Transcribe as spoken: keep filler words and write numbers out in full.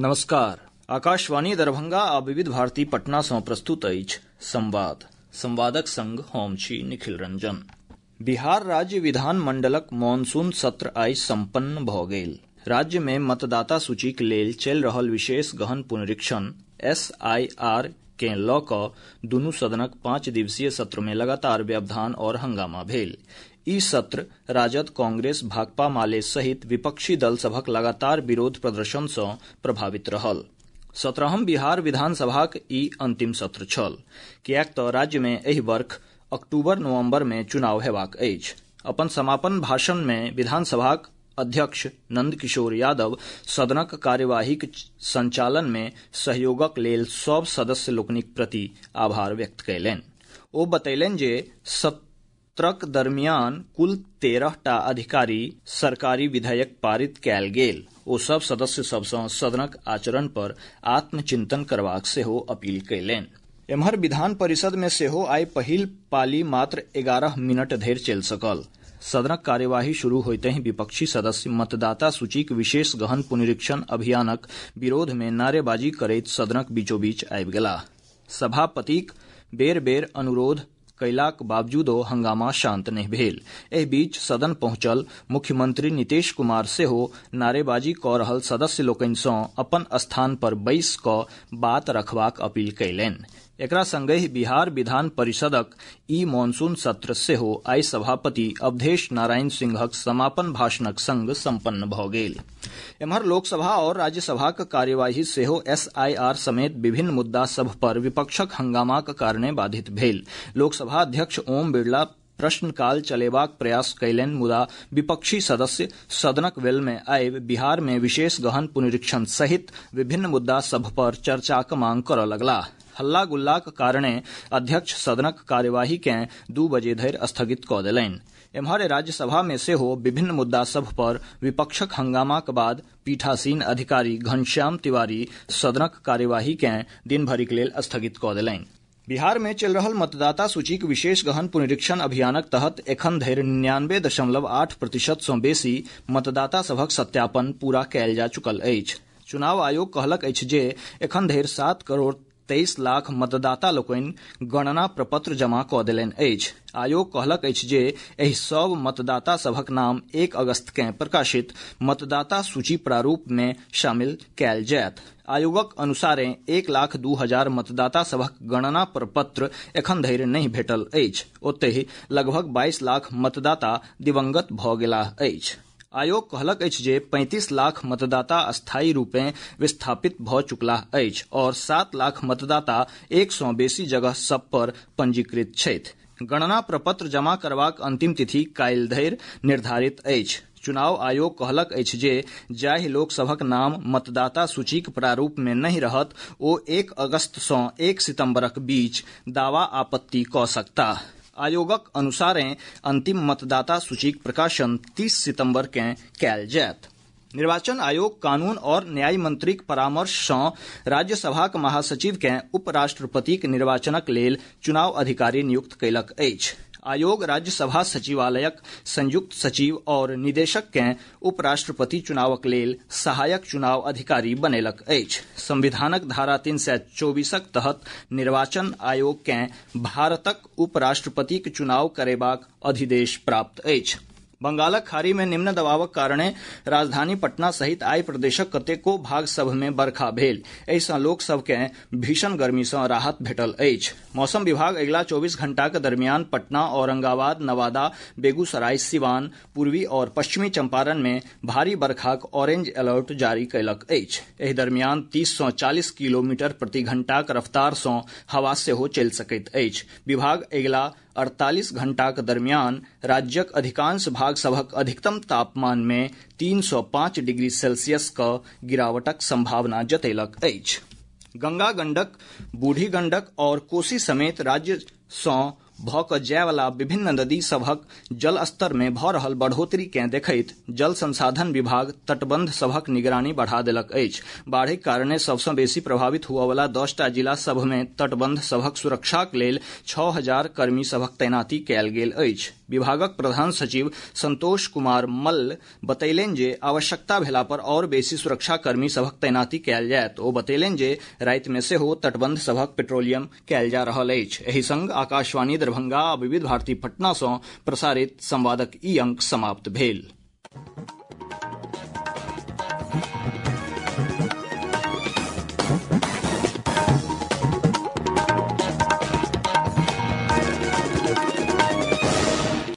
नमस्कार। आकाशवाणी दरभंगा आ विविध भारती पटना सँ प्रस्तुत अछि संवाद। संवादक संग हम छी निखिल रंजन। बिहार राज्य विधानमंडलक मॉनसून सत्र आइ संपन्न भऽ गेल। राज्य में मतदाता सूचीक लेल चलि रहल विशेष गहन पुनरीक्षण एस आई आर केँ लऽ कऽ दुनू सदनक पाँच दिवसीय सत्र में लगातार व्यवधान और हंगामा भेल। ई सत्र राजद, कांग्रेस, भाकपा माले सहित विपक्षी दल सभक लगातार विरोध प्रदर्शन सँ प्रभावित रहल। सत्रहम बिहार विधानसभाक ई अंतिम सत्र छल, किएक तऽ राज्य में एहि वर्ष अक्टूबर नवंबर में चुनाव हेबाक अछि। अपन समापन भाषण में विधानसभाक अध्यक्ष नंद किशोर यादव सदनक कार्यवाहीक संचालन में सहयोगक लेल सभ सदस्य लोकनिक प्रति आभार व्यक्त कयलनि। ओ बतैलनि जे सत्रक दरमियान कुल तेरह टा अधिकारी सरकारी विधेयक पारित कयल गेल। ओ सभ सदस्य सभ सँ सदनक आचरण पर आत्मचिंतन करबाक सेहो अपील कयलनि। एम्हर विधान परिषद में सेहो आइ पहिल पाली मात्र एगारह मिनट धरि चलि सकल। सदनक कार्यवाही शुरू होइतहि विपक्षी सदस्य मतदाता सूचीक विशेष गहन पुनरीक्षण अभियानक विरोध में नारेबाजी करैत सदनक बीचोबीच आबि गेलाह। सभापतिक बेर बेर अनुरोध कयलाक बावजूदो हंगामा शांत नहि भेल। एहि बीच सदन पहुंचल मुख्यमंत्री नीतीश कुमार सेहो नारेबाजी कऽ रहल सदस्य लोकनि सँ अपन स्थान पर बैस कऽ बात रखबाक अपील कयलनि। एकरा संगहि बिहार विधान परिषदक ई मॉनसून सत्र सेहो आइ सभापति अवधेश नारायण सिंहक समापन भाषणक संग संपन्न भऽ गेल। एम्हर लोकसभा और राज्यसभाक कार्यवाही सेहो एस आई आर समेत विभिन्न मुद्दा सभ पर विपक्षक हंगामाक कारणे बाधित भेल। लोकसभा अध्यक्ष ओम बिरला प्रश्नकाल चलेबाक प्रयास कयलनि, मुदा विपक्षी सदस्य सदनक वेल में आबि बिहार में विशेष गहन पुनरीक्षण सहित विभिन्न मुद्दा सभ पर चर्चाक मांग करऽ लगलाह। हल्ला गुल्लाक कारणे अध्यक्ष सदनक कार्यवाही केँ दू बजे धरि स्थगित कऽ देलनि। एम्हर राज्यसभा में सेहो विभिन्न मुद्दा सभ पर विपक्षक हंगामाक बाद पीठासीन अधिकारी घनश्याम तिवारी सदनक कार्यवाही केँ दिन भरिक लेल स्थगित कऽ देलनि। बिहार में चलि रहल मतदाता सूचीक विशेष गहन पुनरीक्षण अभियानक तहत एखन धरि निन्यानबे दशमलव आठ प्रतिशत सँ बेसी मतदाता सभक सत्यापन पूरा कयल जा चुकल अछि। चुनाव आयोग कहलक अछि जे एखन धरि सात करोड़ तेईस लाख मतदाता लोकनि गणना प्रपत्र जमा कऽ देलनि अछि। आयोग कहलक अछि जे एहि सभ मतदाता सभक नाम एक अगस्त केँ प्रकाशित मतदाता सूची प्रारूप में शामिल कयल जायत। आयोगक अनुसारे एक लाख दू हजार मतदाता सभक गणना प्रपत्र एखन धरि नहि भेटल अछि। ओतहि लगभग बाईस लाख मतदाता दिवंगत भऽ गेलाह अछि। आयोग कहलक अछि जे पैंतीस लाख मतदाता अस्थायी रूपें विस्थापित भऽ चुकलाह अछि और सात लाख मतदाता एक सौ बेसी जगह सब पर पंजीकृत छथि। गणना प्रपत्र जमा करबाक अंतिम तिथि काल्हि धरि निर्धारित अछि। चुनाव आयोग कहलक अछि जे जाहि लोक सभक नाम मतदाता सूचीक प्रारूप में नहि रहत ओ एक अगस्त सँ एक सितंबरक बीच दावा आपत्ति कऽ सकताह। आयोगक अनुसारे अंतिम मतदाता सूचीक प्रकाशन तीस सितंबर केँ कयल जायत। निर्वाचन आयोग कानून और न्याय मंत्रीक परामर्श सँ राज्यसभाक महासचिव केँ उपराष्ट्रपतिक निर्वाचनक लेल चुनाव अधिकारी नियुक्त कयलक अछि। आयोग राज्यसभा सचिवालयक संयुक्त सचिव और निदेशक केँ उपराष्ट्रपति चुनावक लेल सहायक चुनाव अधिकारी बनेलक अछि। संविधानक धारा तीन सय चौबीसक तहत निर्वाचन आयोग केँ भारतक उपराष्ट्रपतिक चुनाव करेबाक अधिदेश प्राप्त अछि। बंगालक खाड़ी में निम्न दबावक कारणे राजधानी पटना सहित आइ प्रदेशक कतेको भाग सभ में बरखा भेल। एहि सँ लोक सभ केँ भीषण गर्मी सँ राहत भेटल अछि। मौसम विभाग अगिला चौबीस घंटाक दरमियान पटना, औरंगाबाद, नवादा, बेगूसराय, सिवान, पूर्वी और पश्चिमी चंपारण में भारी बरखाक ऑरेंज अलर्ट जारी कयलक अछि। एहि दरमियान तीस सँ चालीस किलोमीटर प्रति घंटाक रफ्तार सँ हवा सेहो चलि सकैत अछि। विभाग अगिला अड़तालीस घंटाक दरमियान राज्यक अधिकांश भाग सभक अधिकतम तापमान में तीन सौ पाँच डिग्री सेल्सियस क गिरावटक संभावना जतैलक अछि। गंगा, गंडक, बूढ़ी गंडक और कोसी समेत राज्य सँ भऽ कऽ जायवला विभिन्न नदी सभक जलस्तर में भऽ रहल बढ़ोतरी केँ देखैत जल संसाधन विभाग तटबंध सभक निगरानी बढ़ा देलक अछि। बाढ़िक कारणे सबसँ बेसी प्रभावित हुअवला दस टा जिला सभ में तटबंध सभक सुरक्षाक लेल छह हजार कर्मी सभक तैनाती कयल गेल अछि। विभागक प्रधान सचिव संतोष कुमार मल्ल बतैलनि जे आवश्यकता भेला पर और बेसी सुरक्षा कर्मी सभक तैनाती कयल जायत। ओ बतैलनि जे राति मे सेहो तटबंध सभक पेट्रोलियम कयल जा रहल अछि। एहि संग आकाशवाणी दरभंगा आ विविध भारती पटना सँ प्रसारित संवादक ई अंक समाप्त भेल।